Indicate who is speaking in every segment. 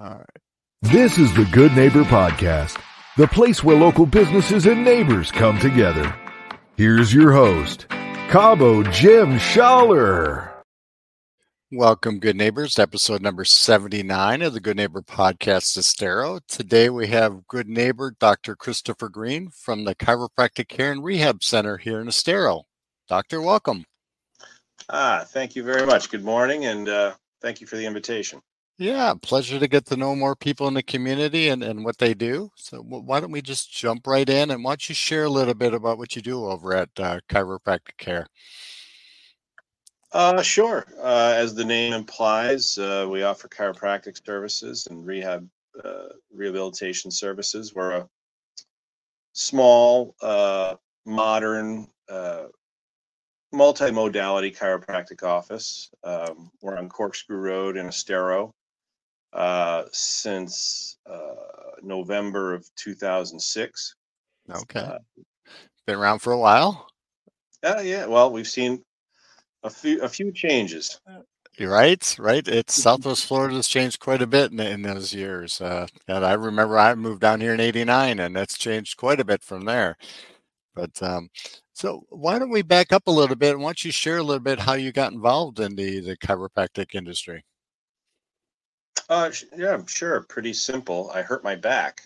Speaker 1: All right.
Speaker 2: This is the Good Neighbor Podcast, the place where local businesses and neighbors come together. Here's your host, Cabo Jim Schaller.
Speaker 1: Welcome, good neighbors, to episode number 79 of the Good Neighbor Podcast, Estero. Today we have good neighbor Dr. Christopher Green from the Chiropractic Care and Rehab Center here in Estero. Doctor, welcome.
Speaker 3: Thank you very much. Good morning, and thank you for the invitation.
Speaker 1: Yeah, pleasure to get to know more people in the community and what they do. So why don't we just jump right in, and why don't you share a little bit about what you do over at Chiropractic Care?
Speaker 3: Sure. As the name implies, we offer chiropractic services and rehabilitation services. We're a small, modern, multimodality chiropractic office. We're on Corkscrew Road in Estero since November of 2006.
Speaker 1: Okay. Been around for a while?
Speaker 3: Yeah. Well, we've seen a few changes.
Speaker 1: You're right. It's Southwest Florida's changed quite a bit in those years. And I remember I moved down here in '89, and that's changed quite a bit from there. But so why don't we back up a little bit, and why don't you share a little bit how you got involved in the chiropractic industry?
Speaker 3: Yeah, sure. Pretty simple. I hurt my back.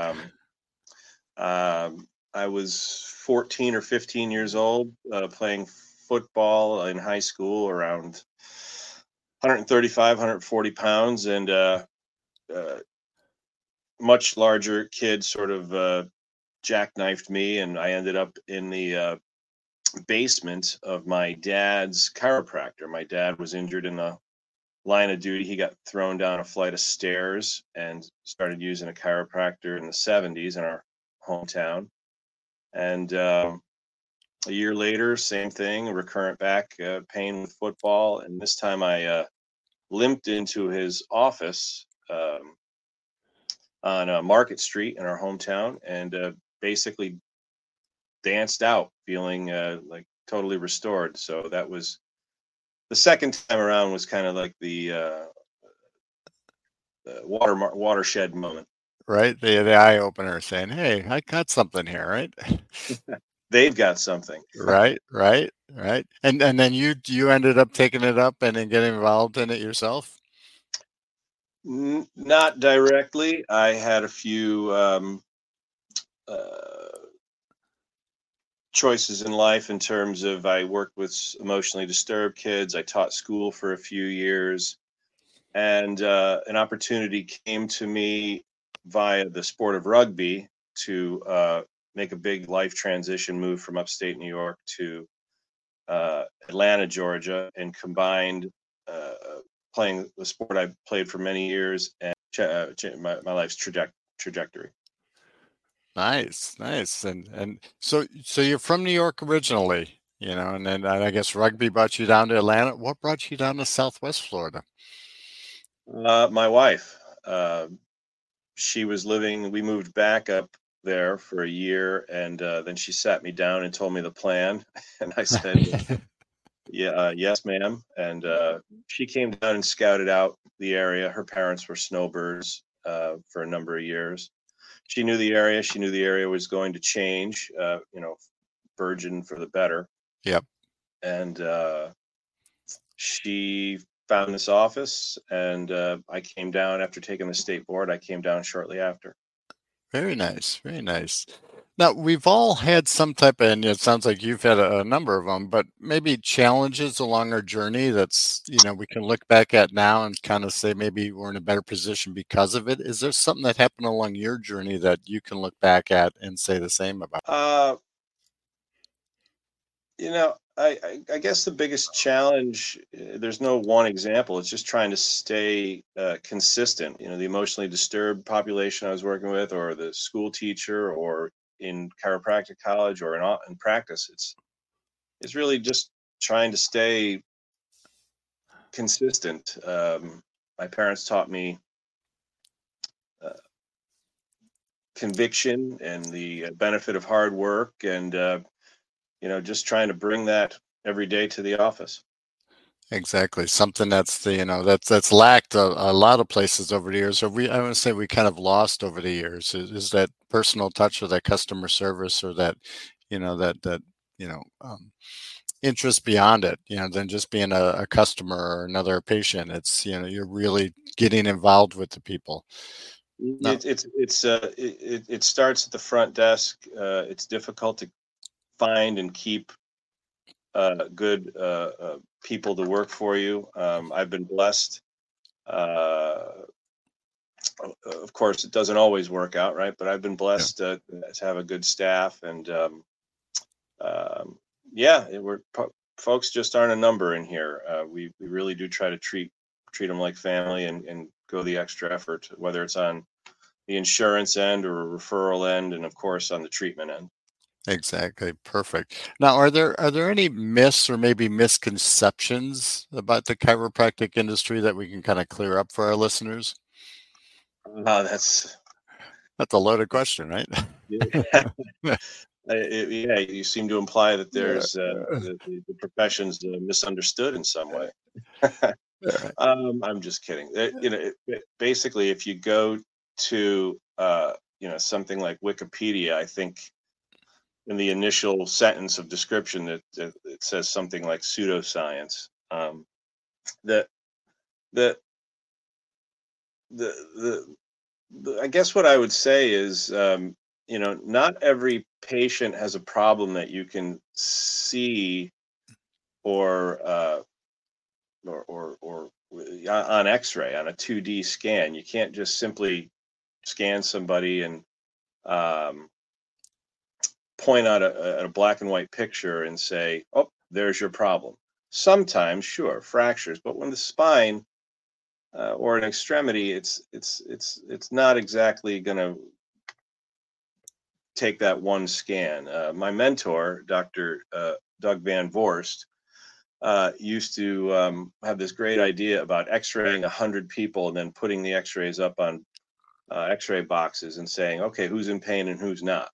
Speaker 3: I was 14 or 15 years old, playing football in high school, around 135, 140 pounds, and much larger kid sort of jackknifed me, and I ended up in the basement of my dad's chiropractor. My dad was injured in the line of duty. He got thrown down a flight of stairs and started using a chiropractor in the 70s in our hometown. And a year later, same thing, recurrent back pain with football. And this time I limped into his office on Market Street in our hometown, and basically danced out, feeling like totally restored. So that was the second time around, was kind of like the watershed moment.
Speaker 1: Right, the eye opener, saying, "Hey, I got something here." Right.
Speaker 3: They've got something.
Speaker 1: Right. And then you ended up taking it up and then getting involved in it yourself?
Speaker 3: Not directly. I had a few choices in life in terms of, I worked with emotionally disturbed kids. I taught school for a few years, and an opportunity came to me via the sport of rugby to make a big life transition move from upstate New York to Atlanta, Georgia, and combined playing the sport I played for many years and my life's trajectory.
Speaker 1: Nice. And so you're from New York originally, and then I guess rugby brought you down to Atlanta. What brought you down to Southwest Florida?
Speaker 3: My wife, we moved back up there for a year, and then she sat me down and told me the plan, and I said, yeah, yes, ma'am. And she came down and scouted out the area. Her parents were snowbirds for a number of years. She knew the area. She knew the area was going to change, burgeon for the better.
Speaker 1: Yep.
Speaker 3: And she found this office, and I came down after taking the state board. I came down shortly after.
Speaker 1: Very nice. Now, we've all had some type of, and it sounds like you've had a number of them, but maybe challenges along our journey that's, we can look back at now and kind of say maybe we're in a better position because of it. Is there something that happened along your journey that you can look back at and say the same about?
Speaker 3: I guess the biggest challenge, there's no one example. It's just trying to stay consistent. The emotionally disturbed population I was working with, or the school teacher, or in chiropractic college, or in practice, it's really just trying to stay consistent. My parents taught me conviction and the benefit of hard work, and just trying to bring that every day to the office.
Speaker 1: Exactly. Something that's that's lacked a lot of places over the years, or I want to say we kind of lost over the years is that personal touch or that customer service or that, that, you know, um, interest beyond it, than just being a customer or another patient. It's, you're really getting involved with the people. No,
Speaker 3: It starts at the front desk. It's difficult to find and keep good people to work for you. I've been blessed. Of course, it doesn't always work out, right? But I've been
Speaker 1: yeah,
Speaker 3: blessed to have a good staff, and um, yeah, folks just aren't a number in here. We really do try to treat them like family and go the extra effort, whether it's on the insurance end or referral end, and of course on the treatment end.
Speaker 1: exactly. Perfect. Now, are there any myths or maybe misconceptions about the chiropractic industry that we can kind of clear up for our listeners?
Speaker 3: That's
Speaker 1: That's a loaded question, right?
Speaker 3: yeah. Yeah, you seem to imply that
Speaker 1: Yeah.
Speaker 3: there's the profession's misunderstood in some way.
Speaker 1: Yeah.
Speaker 3: I'm just kidding. Basically, if you go to something like Wikipedia, I think in the initial sentence of description that it says something like pseudoscience. That the, the I guess what I would say is, not every patient has a problem that you can see or on X-ray on a 2D scan. You can't just simply scan somebody and um, point out a black and white picture and say, "Oh, there's your problem." Sometimes, sure, fractures, but when the spine or an extremity, it's not exactly going to take that one scan. My mentor, Dr. Doug Van Vorst, used to have this great idea about X-raying 100 people and then putting the X-rays up on X-ray boxes and saying, "Okay, who's in pain and who's not?"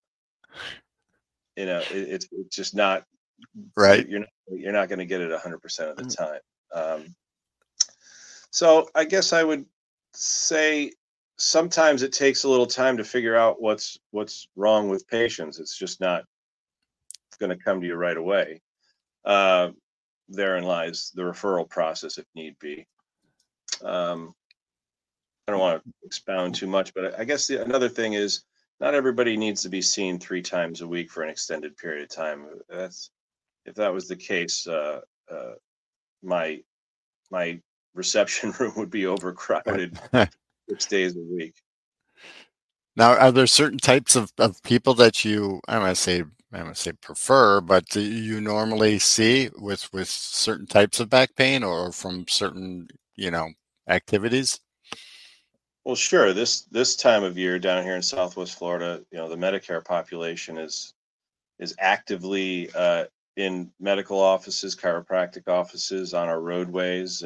Speaker 3: It's just not
Speaker 1: Right.
Speaker 3: you're not going to get it 100% of the time. Um, so I guess I would say sometimes it takes a little time to figure out what's wrong with patients. It's just not going to come to you right away. Uh, Therein lies the referral process if need be. Um, I don't want to expound too much, but I guess another thing is not everybody needs to be seen 3 times a week for an extended period of time. If that was the case, uh, my my reception room would be overcrowded
Speaker 1: Right.
Speaker 3: 6 days a week.
Speaker 1: Now, are there certain types of people that I don't want to say prefer, but do you normally see with certain types of back pain or from certain, you know, activities?
Speaker 3: Well, sure. This time of year down here in Southwest Florida, the Medicare population is actively in medical offices, chiropractic offices, on our roadways,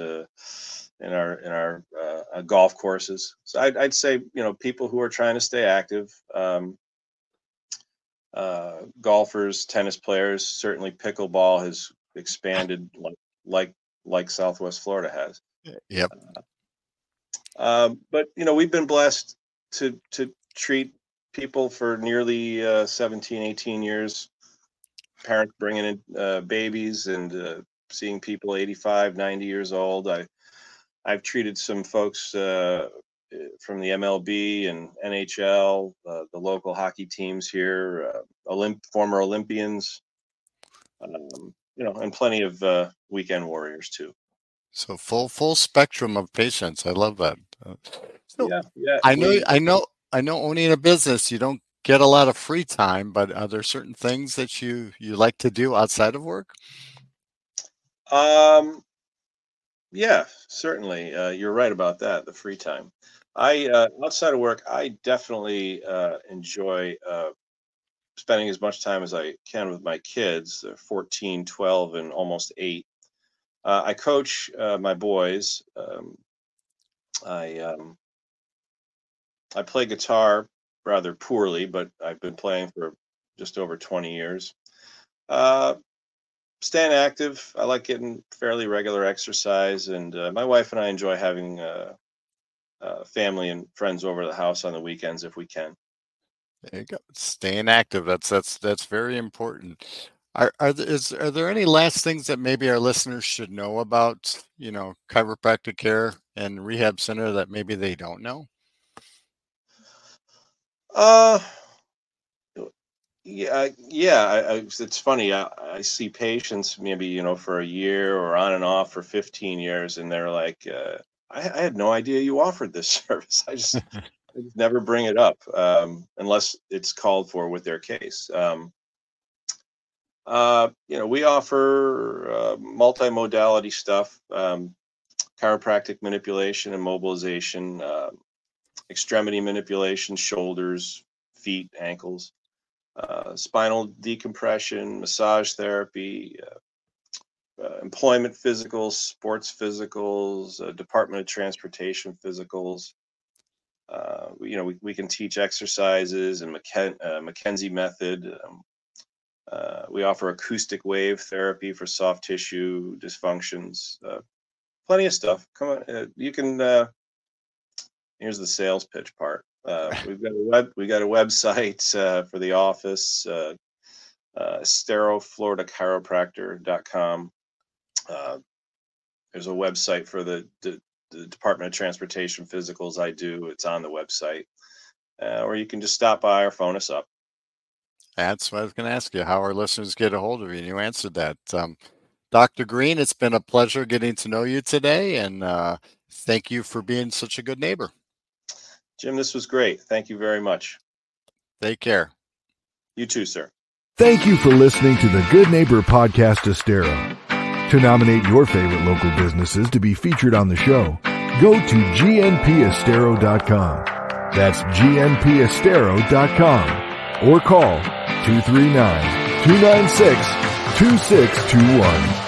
Speaker 3: in our golf courses. So I'd say people who are trying to stay active, golfers, tennis players. Certainly, pickleball has expanded like like Southwest Florida has.
Speaker 1: Yep.
Speaker 3: But we've been blessed to treat people for nearly 17, 18 years. Parents bringing in babies and seeing people 85, 90 years old. I've treated some folks from the MLB and NHL, the local hockey teams here, former Olympians, and plenty of weekend warriors too.
Speaker 1: So full spectrum of patients. I love that. So
Speaker 3: Yeah, yeah.
Speaker 1: I know I know owning a business, you don't get a lot of free time, but are there certain things that you like to do outside of work?
Speaker 3: Um, yeah, certainly. You're right about that. The free time. I outside of work, I definitely enjoy spending as much time as I can with my kids. They're 14, 12, and almost 8. I coach my boys. I I play guitar rather poorly, but I've been playing for just over 20 years. Uh, staying active. I like getting fairly regular exercise, and my wife and I enjoy having family and friends over to the house on the weekends if we can.
Speaker 1: There you go. Staying active. That's very important. Are there any last things that maybe our listeners should know about, chiropractic care and rehab center that maybe they don't know?
Speaker 3: Yeah. It's funny. I see patients maybe, for a year or on and off for 15 years, and they're like, I had no idea you offered this service. I just never bring it up unless it's called for with their case. We offer multimodality stuff, chiropractic manipulation and mobilization, extremity manipulation, shoulders, feet, ankles, spinal decompression, massage therapy, employment physicals, sports physicals, Department of Transportation physicals. We can teach exercises and McKenzie method. We offer acoustic wave therapy for soft tissue dysfunctions. Plenty of stuff. Come on, you can. Here's the sales pitch part. We've got a website for the office, SteroFloridaChiropractor.com. There's a website for the Department of Transportation physicals I do. It's on the website, or you can just stop by or phone us up.
Speaker 1: That's what I was going to ask you, how our listeners get a hold of you. And you answered that. Dr. Green, it's been a pleasure getting to know you today, and thank you for being such a good neighbor.
Speaker 3: Jim, this was great. Thank you very much.
Speaker 1: Take care.
Speaker 3: You too, sir.
Speaker 2: Thank you for listening to the Good Neighbor Podcast Estero. To nominate your favorite local businesses to be featured on the show, go to gnpestero.com. That's gnpestero.com. Or call 239-296-2621.